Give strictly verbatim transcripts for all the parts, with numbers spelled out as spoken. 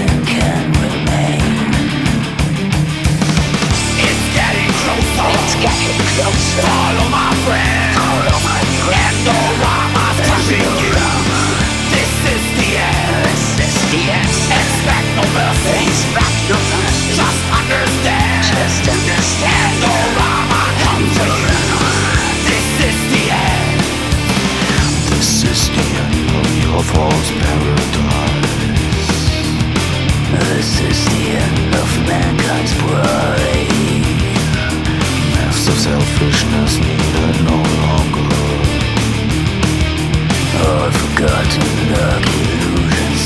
nothing can remain. It's getting closer. It's getting closer. Follow my friend. Follow my friend. Endorama's pushing you. This is the end. This is the end. Expect no mercy. Expect no mercy. Just understand. Just understand. Endorama comes to you. This is the end. This is the end of your false paradise. This is the end of mankind's pride. Maps of selfishness needed no longer. All forgotten dark illusions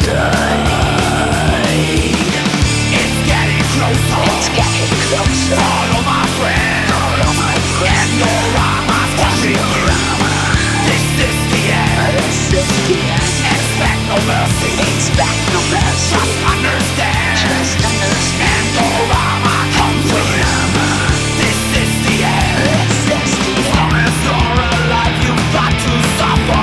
died. It's getting closer. It's getting closer. Follow my friend. Follow my friend. Endorama's pushing you. This is the end. This is the end. Expect no mercy. Expect no mercy. Just understand. Just understand. Endorama comes to you. This is the end. This is the end. Long as you're alive, you've got to suffer.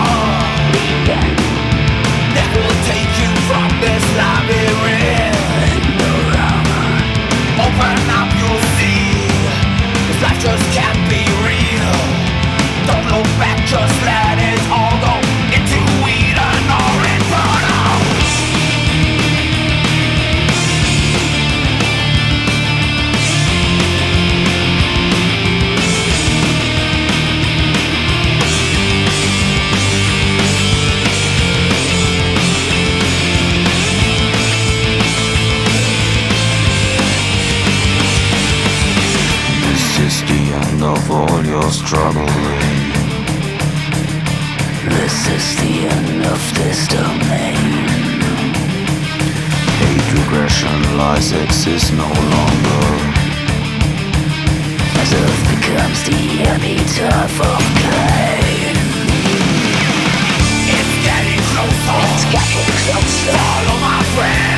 That will take you from this labyrinth. Endorama. Open up, you'll see. This life just can't be real. Don't look back, just let it all go into Eden or Inferno. This is the end of all your struggling. This is the end of this domain. Hate, regression, lies exist no longer. As Earth becomes the epitaph of Cain. It's getting closer. It's getting closer. Follow my friend.